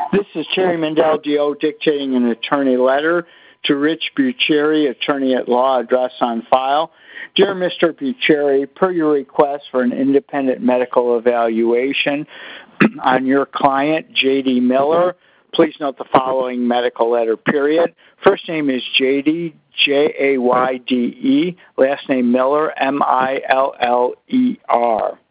This is Terry Mandel, DO, dictating an attorney letter to Rich Bucheri, attorney at law, address on file. Dear Mr. Bucheri, per your request for an independent medical evaluation on your client, J.D. Miller, please note the following medical letter, period. First name is J.D., J-A-Y-D-E. Last name Miller, M-I-L-L-E-R.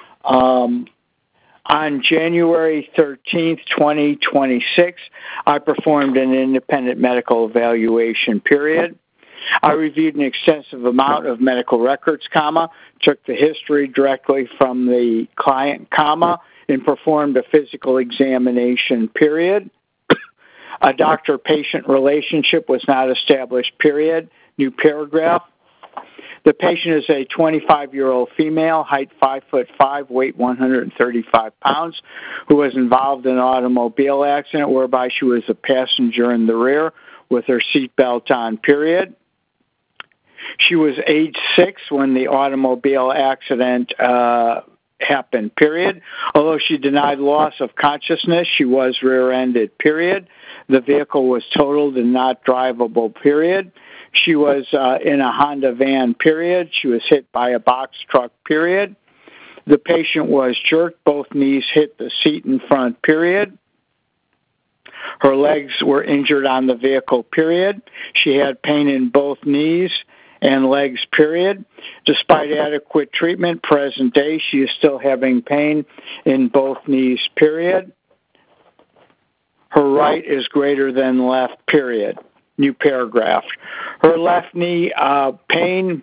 On January 13th, 2026, I performed an independent medical evaluation, period. I reviewed an extensive amount of medical records, took the history directly from the client, and performed a physical examination, period. A doctor-patient relationship was not established, period. New paragraph. The patient is a 25-year-old female, height 5'5", weight 135 pounds, who was involved in an automobile accident whereby she was a passenger in the rear with her seatbelt on, period. She was age 6 when the automobile accident happened, period. Although she denied loss of consciousness, she was rear-ended, period. The vehicle was totaled and not drivable, period. She was in a Honda van, period. She was hit by a box truck, period. The patient was jerked. Both knees hit the seat in front, period. Her legs were injured on the vehicle, period. She had pain in both knees and legs, period. Despite adequate treatment, present day, she is still having pain in both knees, period. Her right is greater than left, period. New paragraph. Her left knee pain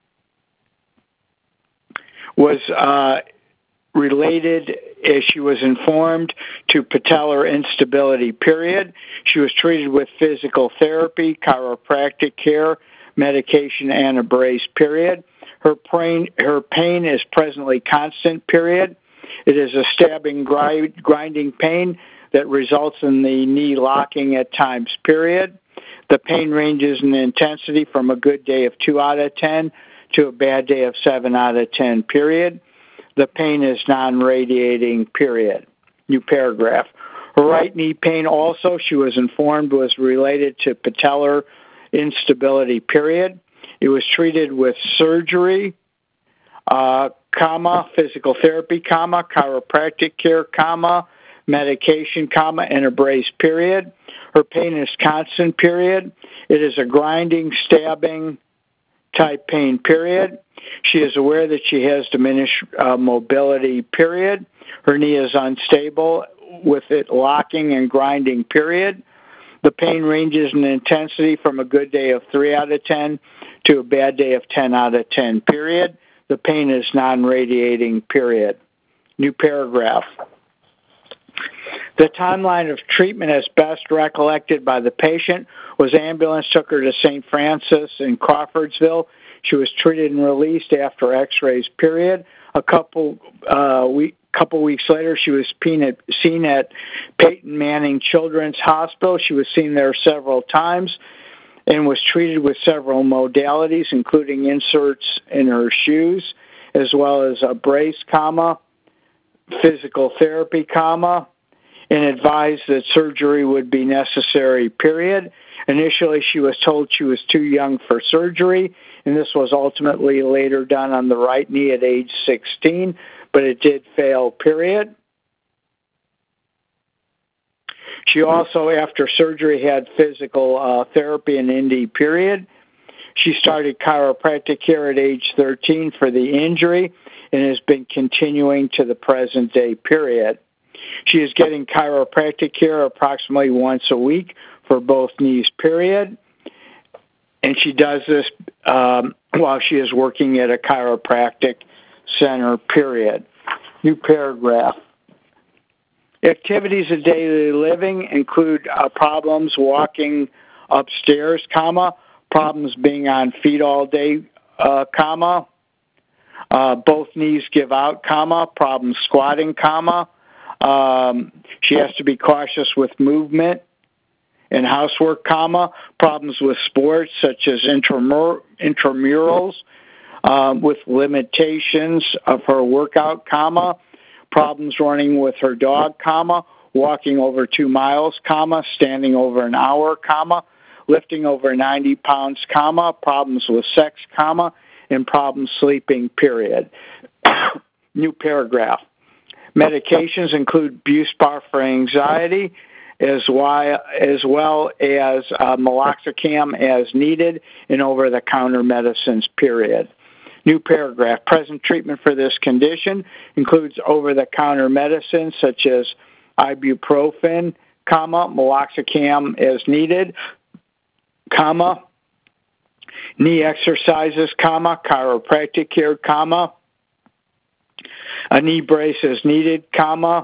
was related, as she was informed, to patellar instability, period. She was treated with physical therapy, chiropractic care, medication, and a brace, period. Her pain is presently constant, period. It is a stabbing, grinding pain that results in the knee locking at times, period. The pain ranges in intensity from a good day of 2 out of 10 to a bad day of 7 out of 10, period. The pain is non-radiating, period. New paragraph. Her right knee pain also, she was informed, was related to patellar instability, period. It was treated with surgery, physical therapy, chiropractic care, medication, and a brace, period. Her pain is constant, period. It is a grinding, stabbing type pain, period. She is aware that she has diminished mobility, period. Her knee is unstable with it locking and grinding, period. The pain ranges in intensity from a good day of 3 out of 10 to a bad day of 10 out of 10, period. The pain is non-radiating, period. New paragraph. The timeline of treatment, as best recollected by the patient, was ambulance took her to St. Francis in Crawfordsville. She was treated and released after x-rays, period. A couple weeks later, she was seen at Peyton Manning Children's Hospital. She was seen there several times and was treated with several modalities, including inserts in her shoes, as well as a brace, physical therapy, and advised that surgery would be necessary, period. Initially, she was told she was too young for surgery, and this was ultimately later done on the right knee at age 16, but it did fail, period. She also, after surgery, had physical therapy and ND, period. She started chiropractic care at age 13 for the injury and has been continuing to the present day, period. She is getting chiropractic care approximately once a week for both knees, period. And she does this while she is working at a chiropractic center, period. New paragraph. Activities of daily living include problems walking upstairs, problems being on feet all day, both knees give out, problems squatting, she has to be cautious with movement and housework, problems with sports such as intramurals, with limitations of her workout, problems running with her dog, walking over 2 miles, comma, standing over an hour, comma, lifting over 90 pounds, comma, problems with sex, comma, and problems sleeping, period. New paragraph. Medications include Buspar for anxiety, as well as meloxicam as needed, and over-the-counter medicines, period. New paragraph. Present treatment for this condition includes over-the-counter medicines such as ibuprofen, comma, meloxicam as needed, comma, knee exercises, comma, chiropractic care, comma, a knee brace as needed, comma,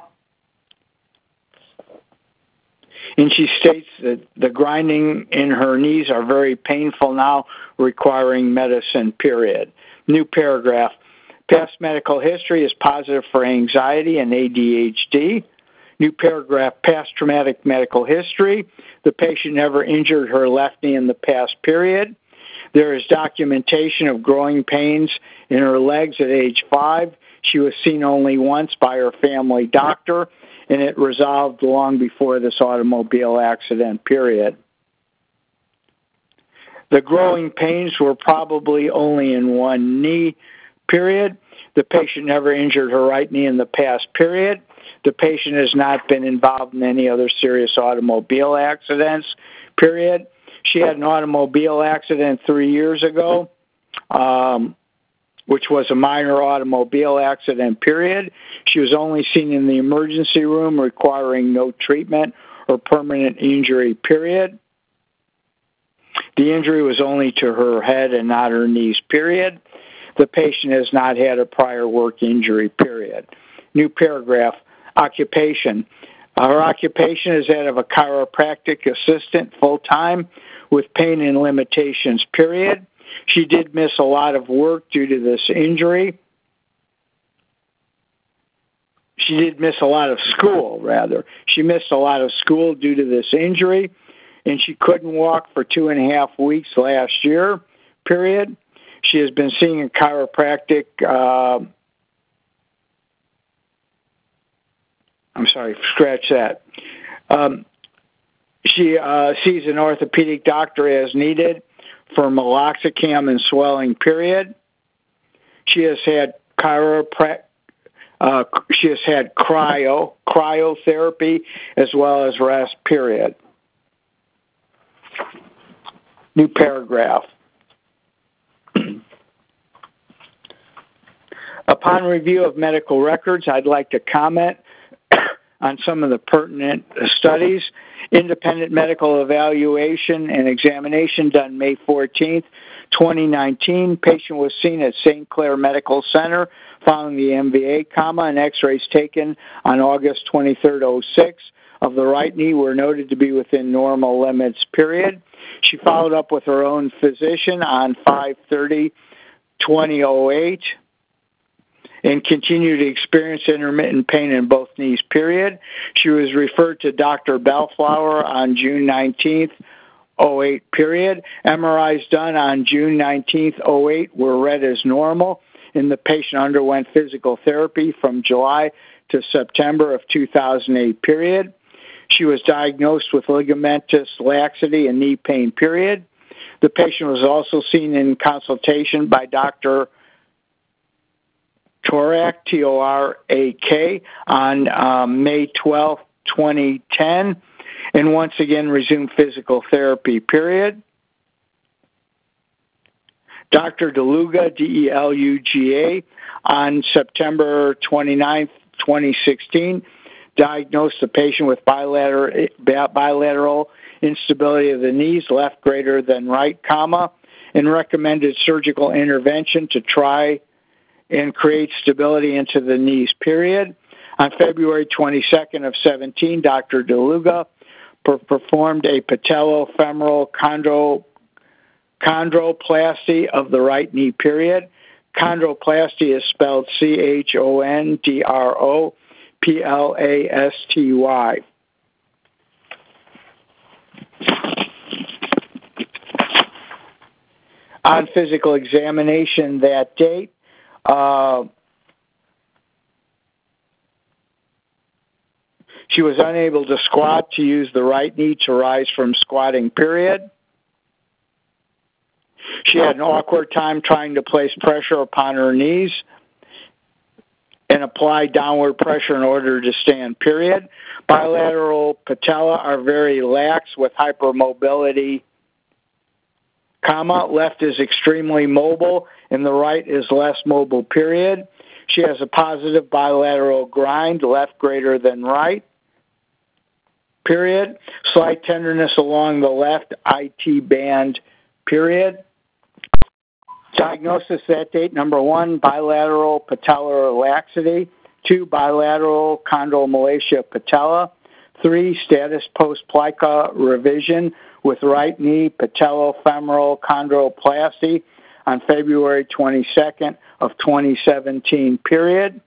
and she states that the grinding in her knees are very painful now, requiring medicine, period. New paragraph. Past medical history is positive for anxiety and ADHD. New paragraph. Past traumatic medical history. The patient never injured her left knee in the past period. There is documentation of growing pains in her legs at age 5. She was seen only once by her family doctor, and it resolved long before this automobile accident, period. The growing pains were probably only in one knee, period. The patient never injured her right knee in the past, period. The patient has not been involved in any other serious automobile accidents, period. She had an automobile accident 3 years ago, which was a minor automobile accident, period. She was only seen in the emergency room, requiring no treatment or permanent injury, period. The injury was only to her head and not her knees, period. The patient has not had a prior work injury, period. New paragraph. Occupation. Her occupation is that of a chiropractic assistant full-time with pain and limitations, period. She did miss a lot of work due to this injury. She did miss a lot of school, rather. She missed a lot of school due to this injury, and she couldn't walk for 2.5 weeks last year, period. She has been seeing a chiropractic, scratch that. She sees an orthopedic doctor as needed for meloxicam and swelling, period. She has had cryotherapy as well as rest, period. New paragraph. Upon review of medical records, I'd like to comment on some of the pertinent studies. Independent medical evaluation and examination done May 14th, 2019. Patient was seen at St. Clair Medical Center following the MVA, and x-rays taken on August 23rd, 06 of the right knee were noted to be within normal limits, period. She followed up with her own physician on 5/30/2008 and continued to experience intermittent pain in both knees, period. She was referred to Dr. Bellflower on June 19th, 08, period. MRIs done on June 19th, 08 were read as normal, and the patient underwent physical therapy from July to September of 2008, period. She was diagnosed with ligamentous laxity and knee pain, period. The patient was also seen in consultation by Dr. Torak, T-O-R-A-K, on May 12, 2010, and once again resumed physical therapy, period. Dr. DeLuga, D-E-L-U-G-A, on September 29, 2016, diagnosed the patient with bilateral instability of the knees, left greater than right, and recommended surgical intervention to try and create stability into the knees, period. On February 22nd of 17, Dr. DeLuga performed a patellofemoral chondroplasty of the right knee, period. Chondroplasty is spelled C-H-O-N-D-R-O-P-L-A-S-T-Y. On physical examination that date, She was unable to squat to use the right knee to rise from squatting, period. She had an awkward time trying to place pressure upon her knees and apply downward pressure in order to stand, period. Bilateral patella are very lax with hypermobility, comma. Left is extremely mobile and the right is less mobile, period. She has a positive bilateral grind, left greater than right, period. Slight tenderness along the left IT band, period. Diagnosis that date, number 1, bilateral patellar laxity. 2, bilateral chondromalacia patella. 3, status post-plica revision with right knee patellofemoral chondroplasty on February 22nd of 2017, period.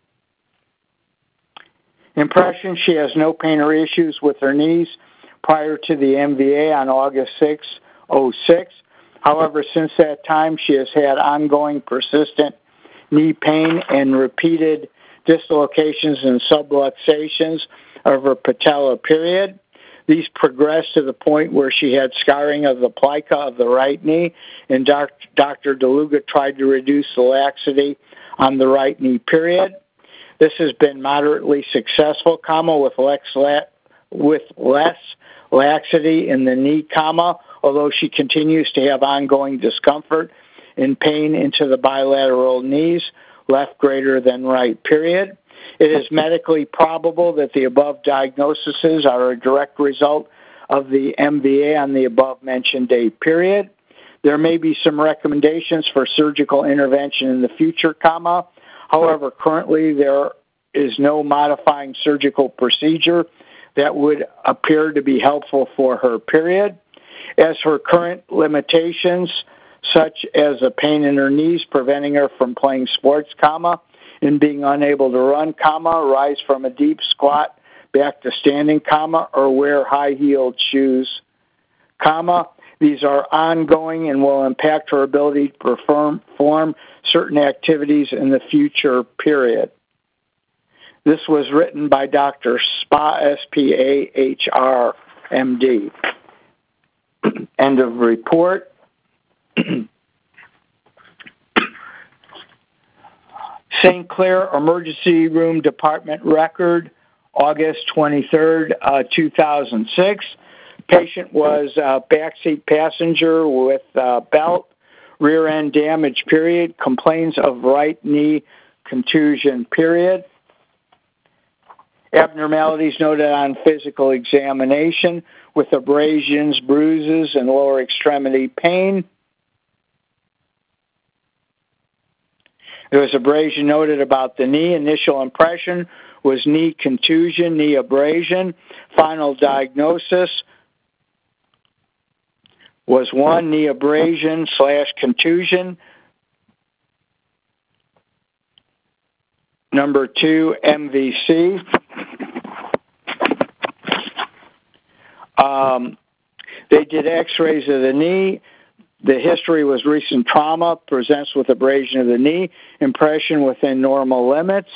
Impression, she has no pain or issues with her knees prior to the MVA on August 6, 06. However, since that time, she has had ongoing persistent knee pain and repeated dislocations and subluxations of her patella, period. These progressed to the point where she had scarring of the plica of the right knee, and Dr. DeLuga tried to reduce the laxity on the right knee, period. This has been moderately successful, comma, with less laxity in the knee, comma, although she continues to have ongoing discomfort and pain into the bilateral knees, left greater than right, period. It is medically probable that the above diagnoses are a direct result of the MVA on the above-mentioned date, period. There may be some recommendations for surgical intervention in the future, comma. However, currently there is no modifying surgical procedure that would appear to be helpful for her, period. As her current limitations, such as a pain in her knees preventing her from playing sports, comma, and being unable to run, comma, rise from a deep squat back to standing, comma, or wear high-heeled shoes, comma. These are ongoing and will impact her ability to perform certain activities in the future, period. This was written by Dr. Spa, S-P-A-H-R, M.D. End of report. St. Clair Emergency Room Department record, August 23rd, 2006. Patient was a backseat passenger with belt, rear end damage, period. Complains of right knee contusion, period. Abnormalities noted on physical examination with abrasions, bruises, and lower extremity pain. There was abrasion noted about the knee. Initial impression was knee contusion, knee abrasion. Final diagnosis was 1, knee abrasion / contusion. Number 2, MVC. They did x-rays of the knee. The history was recent trauma, presents with abrasion of the knee, impression within normal limits.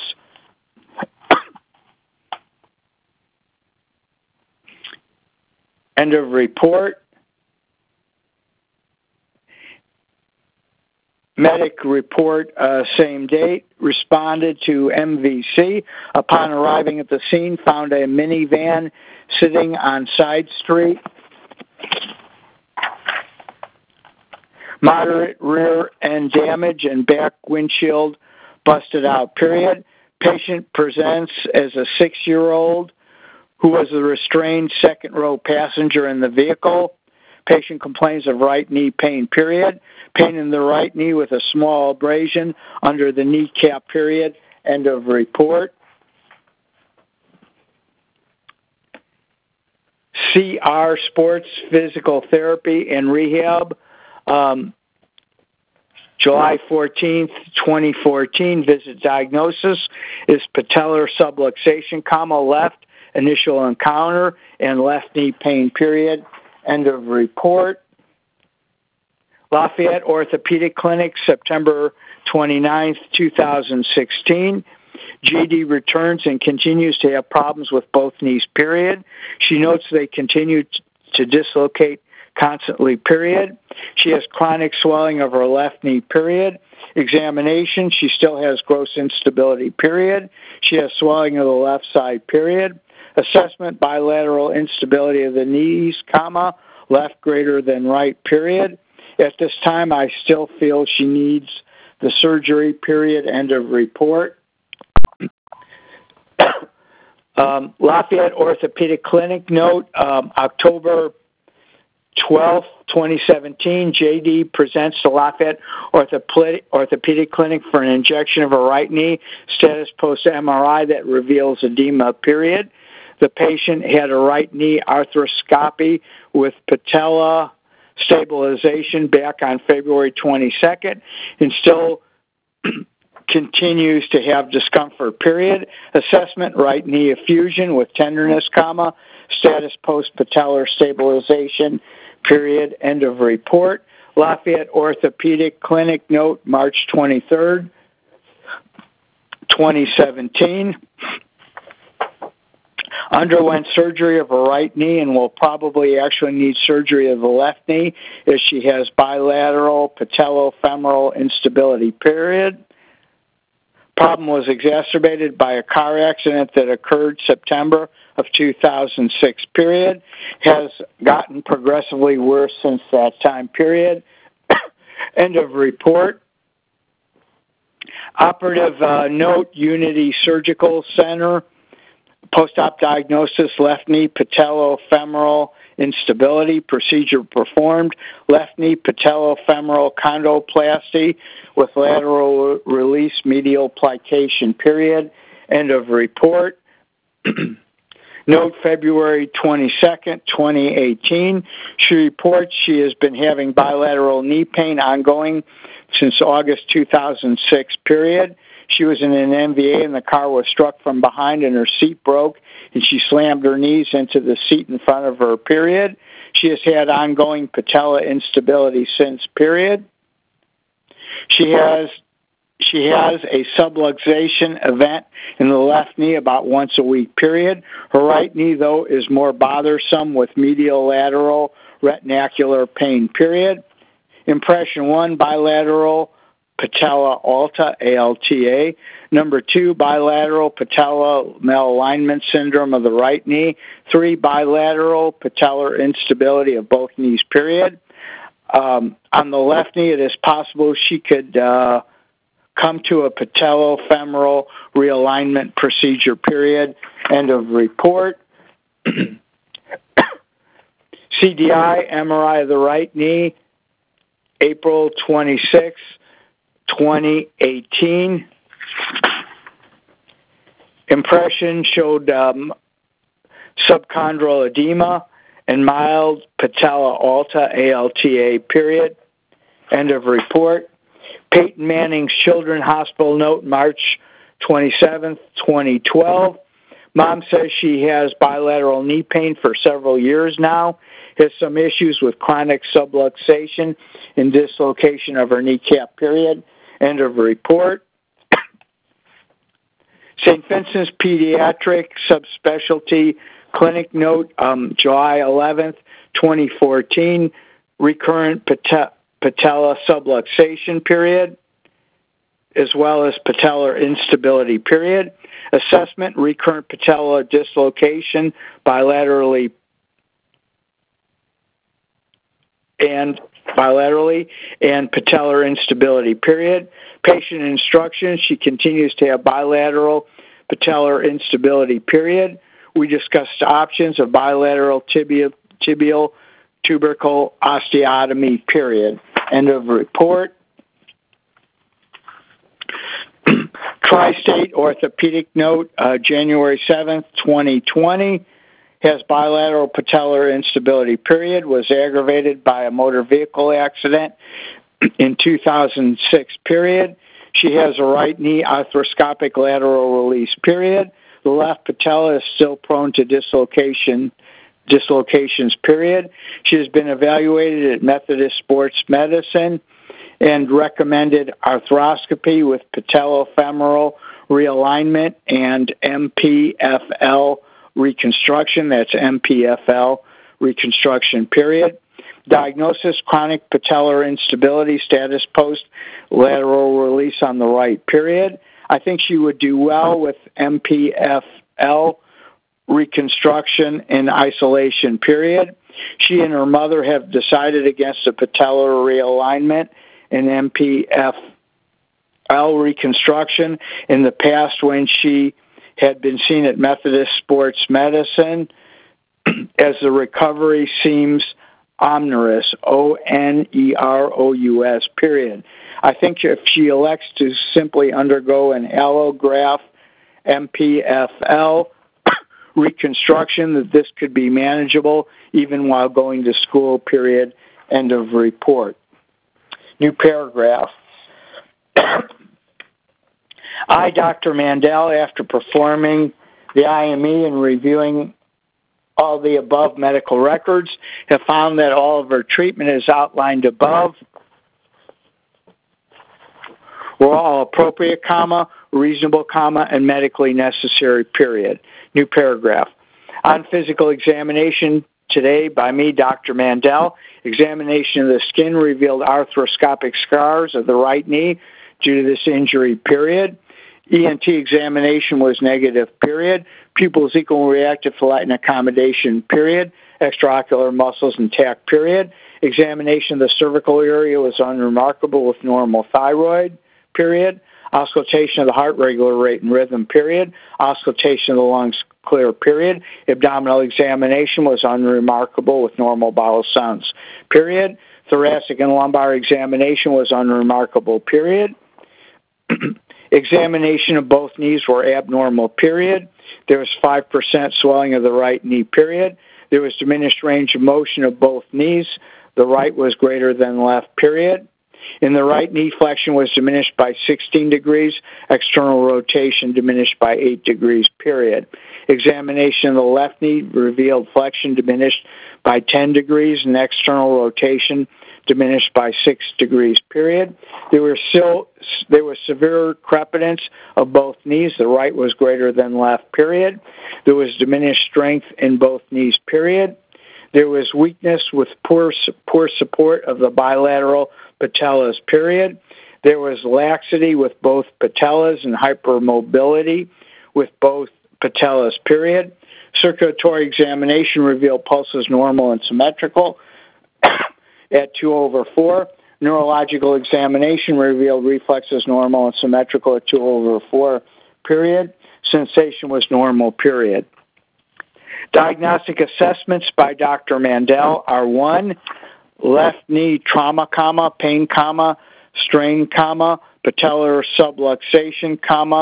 End of report. Medic report, same date, responded to MVC. Upon arriving at the scene, found a minivan sitting on side street. Moderate rear end damage and back windshield busted out, period. Patient presents as a 6-year-old who was a restrained second row passenger in the vehicle. Patient complains of right knee pain, period. Pain in the right knee with a small abrasion under the kneecap, period. End of report. CR Sports Physical Therapy and Rehab, July 14th, 2014. Visit diagnosis is patellar subluxation, comma, left initial encounter, and left knee pain, period. End of report. Lafayette Orthopedic Clinic, September 29th, 2016. JD returns and continues to have problems with both knees, period. She notes they continue to dislocate constantly, period. She has chronic swelling of her left knee, period. Examination, she still has gross instability, period. She has swelling of the left side, period. Assessment, bilateral instability of the knees, comma, left greater than right, period. At this time, I still feel she needs the surgery, period, end of report. Lafayette Orthopedic Clinic note, October 12th, 2017, JD presents to Lafayette Orthopedic Clinic for an injection of her right knee, status post-MRI that reveals edema, period. The patient had a right knee arthroscopy with patella stabilization back on February 22nd and still continues to have discomfort, period. Assessment, right knee effusion with tenderness, comma, status post-patellar stabilization, period, end of report. Lafayette Orthopedic Clinic note, March 23rd, 2017. Underwent surgery of her right knee and will probably actually need surgery of the left knee as she has bilateral patellofemoral instability, period. Problem was exacerbated by a car accident that occurred September of 2006, period. Has gotten progressively worse since that time, period. End of report. Operative note, Unity Surgical Center. Post-op diagnosis, left knee patellofemoral instability, procedure performed, left knee patellofemoral chondroplasty with lateral release medial plication, period, end of report. Note, February 22nd, 2018, she reports she has been having bilateral knee pain ongoing since August 2006, period. She was in an MVA and the car was struck from behind and her seat broke and she slammed her knees into the seat in front of her, period. She has had ongoing patella instability since, period. She has a subluxation event in the left knee about once a week, period. Her right knee, though, is more bothersome with medial lateral retinacular pain, period. Impression 1, bilateral patella alta, ALTA. Number 2, bilateral patella malalignment syndrome of the right knee. 3, bilateral patellar instability of both knees, period. On the left knee, it is possible she could come to a patellofemoral realignment procedure, period. End of report. CDI, MRI of the right knee, April 26, 2018. Impression showed subchondral edema and mild patella alta, ALTA, period. End of report. Peyton Manning's Children's Hospital note, March 27, 2012. Mom says she has bilateral knee pain for several years now, has some issues with chronic subluxation and dislocation of her kneecap, period. End of report. St. Vincent's Pediatric Subspecialty Clinic note, July 11th, 2014, recurrent patella subluxation, period, as well as patellar instability, period. Assessment, recurrent patella dislocation bilaterally and patellar instability, period. Patient instructions, she continues to have bilateral patellar instability, period. We discussed options of bilateral tibial tubercle osteotomy, period. End of report. Tri-State Orthopedic note, January 7th, 2020, has bilateral patellar instability, period, was aggravated by a motor vehicle accident in 2006, period. She has a right knee arthroscopic lateral release, period. The left patella is still prone to dislocations, period. She has been evaluated at Methodist Sports Medicine and recommended arthroscopy with patellofemoral realignment and MPFL reconstruction. That's MPFL reconstruction, period. Diagnosis, chronic patellar instability, status post lateral release on the right, period. I think she would do well with MPFL reconstruction in isolation, period. She and her mother have decided against a patellar realignment and MPFL reconstruction in the past when she had been seen at Methodist Sports Medicine, as the recovery seems onerous, ONEROUS, period. I think if she elects to simply undergo an allograft MPFL reconstruction, that this could be manageable even while going to school, period, end of report. New paragraph. I, Dr. Mandel, after performing the IME and reviewing all the above medical records, have found that all of her treatment as outlined above were all appropriate, reasonable, and medically necessary, period. New paragraph. On physical examination today by me, Dr. Mandel, examination of the skin revealed arthroscopic scars of the right knee due to this injury, period. ENT examination was negative, period. Pupils equal reactive to light and accommodation, period. Extraocular muscles intact, period. Examination of the cervical area was unremarkable with normal thyroid, period. Auscultation of the heart, regular rate and rhythm, period. Auscultation of the lungs, clear, period. Abdominal examination was unremarkable with normal bowel sounds, period. Thoracic and lumbar examination was unremarkable, period. Examination of both knees were abnormal, period. There was 5% swelling of the right knee, period. There was diminished range of motion of both knees. The right was greater than left, period. In the right knee, flexion was diminished by 16 degrees. External rotation diminished by 8 degrees, period. Examination of the left knee revealed flexion diminished by 10 degrees and external rotation diminished by 6 degrees, period. There was severe crepitance of both knees. The right was greater than left, period. There was diminished strength in both knees, period. There was weakness with poor support of the bilateral patellas, period. There was laxity with both patellas and hypermobility with both patellas, period. Circulatory examination revealed pulses normal and symmetrical at 2/4. Neurological examination revealed reflexes normal and symmetrical at 2/4, period. Sensation was normal, period. Diagnostic assessments by Dr. Mandel are 1, left knee trauma, pain, strain, patellar subluxation,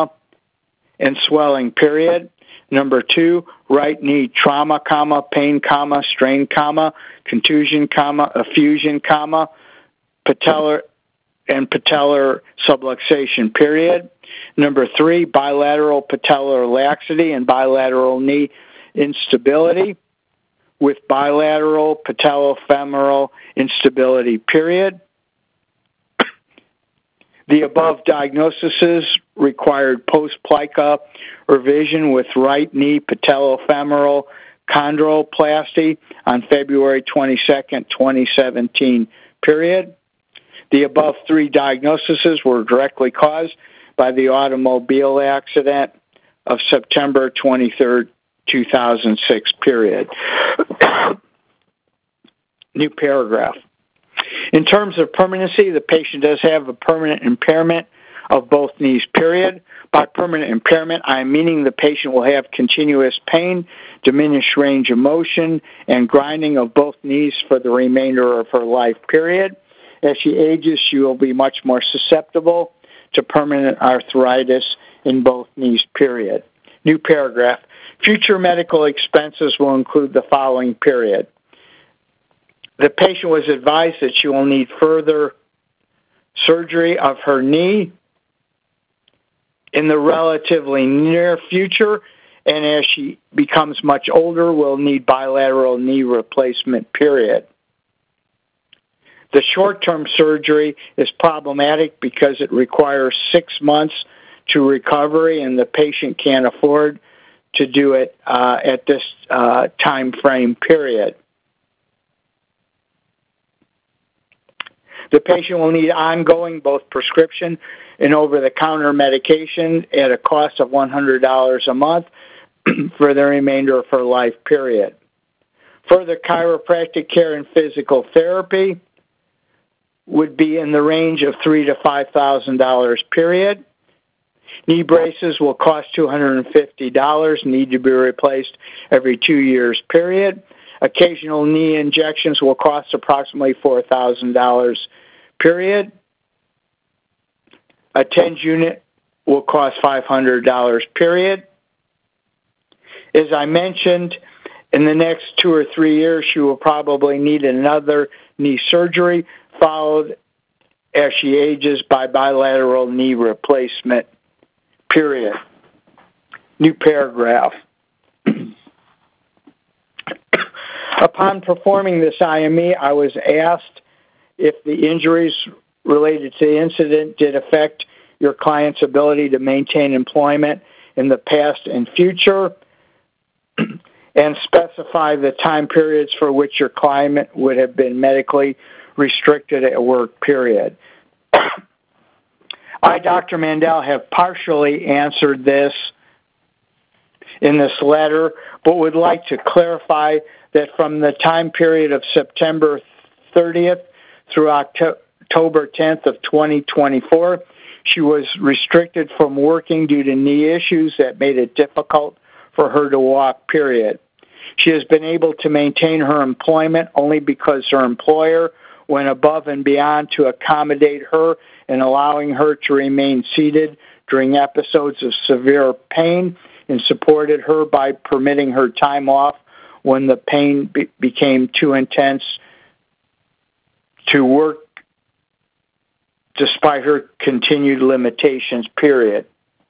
and swelling, period. Number 2, right knee trauma, pain, strain, contusion, effusion, patellar subluxation, period. Number 3, bilateral patellar laxity and bilateral knee instability with bilateral patellofemoral instability, period. The above diagnoses required post-plica revision with right knee patellofemoral chondroplasty on February 22nd, 2017, period. The above 3 diagnoses were directly caused by the automobile accident of September 23rd, 2006, period. New paragraph. In terms of permanency, the patient does have a permanent impairment of both knees, period. By permanent impairment, I am meaning the patient will have continuous pain, diminished range of motion, and grinding of both knees for the remainder of her life, period. As she ages, she will be much more susceptible to permanent arthritis in both knees, period. New paragraph. Future medical expenses will include the following, period. The patient was advised that she will need further surgery of her knee in the relatively near future, and as she becomes much older, will need bilateral knee replacement, period. The short-term surgery is problematic because it requires 6 months to recovery, and the patient can't afford to do it at this time frame period. The patient will need ongoing both prescription and over-the-counter medication at a cost of $100 a month for the remainder of her life period. Further chiropractic care and physical therapy would be in the range of $3,000 to $5,000 period. Knee braces will cost $250, need to be replaced every 2 years period. Occasional knee injections will cost approximately $4,000 period. A TENS unit will cost $500 period. As I mentioned, in the next 2 or 3 years, she will probably need another knee surgery, followed as she ages by bilateral knee replacement, period. New paragraph. Upon performing this IME, I was asked if the injuries related to the incident did affect your client's ability to maintain employment in the past and future, and specify the time periods for which your client would have been medically restricted at work, period. I, Dr. Mandel, have partially answered this in this letter, but would like to clarify that from the time period of September 30th through October 10th of 2024, she was restricted from working due to knee issues that made it difficult for her to walk, period. She has been able to maintain her employment only because her employer went above and beyond to accommodate her and allowing her to remain seated during episodes of severe pain, and supported her by permitting her time off when the pain became too intense to work despite her continued limitations, period.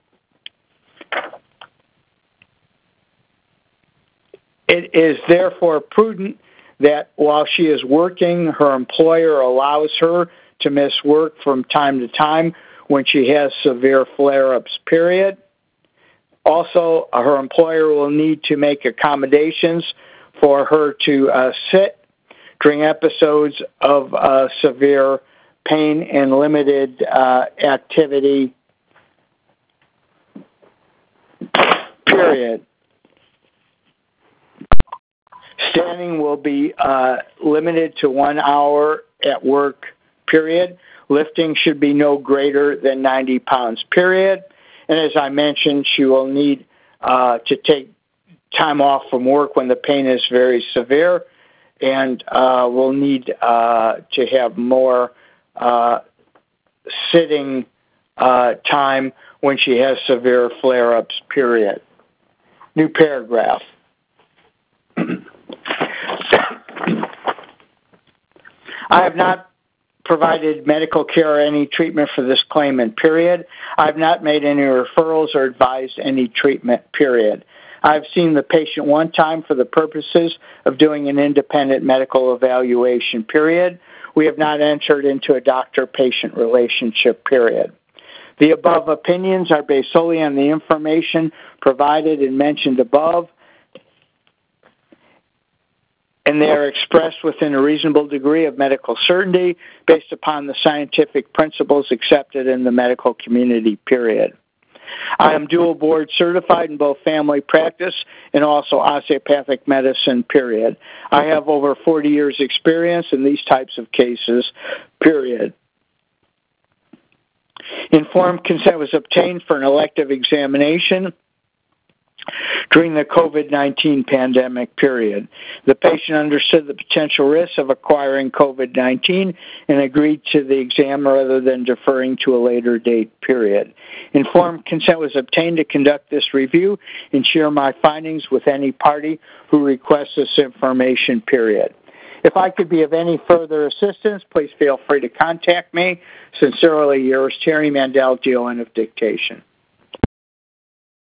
It is therefore prudent that while she is working, her employer allows her to miss work from time to time when she has severe flare-ups, period. Also, her employer will need to make accommodations for her to sit during episodes of severe pain and limited activity, period. Standing will be limited to 1 hour at work, period. Lifting should be no greater than 90 pounds, period. And as I mentioned, she will need to take time off from work when the pain is very severe, and will need to have more sitting time when she has severe flare-ups, period. New paragraph. I have not provided medical care or any treatment for this claimant, period. I have not made any referrals or advised any treatment, period. I have seen the patient one time for the purposes of doing an independent medical evaluation, period. We have not entered into a doctor-patient relationship, period. The above opinions are based solely on the information provided and mentioned above, and they are expressed within a reasonable degree of medical certainty based upon the scientific principles accepted in the medical community, period. I am dual board certified in both family practice and also osteopathic medicine, period. I have over 40 years experience in these types of cases, period. Informed consent was obtained for an elective examination during the COVID-19 pandemic, period. The patient understood the potential risks of acquiring COVID-19 and agreed to the exam rather than deferring to a later date, period. Informed consent was obtained to conduct this review and share my findings with any party who requests this information, period. If I could be of any further assistance, please feel free to contact me. Sincerely yours, Terry Mandel, DON of Dictation.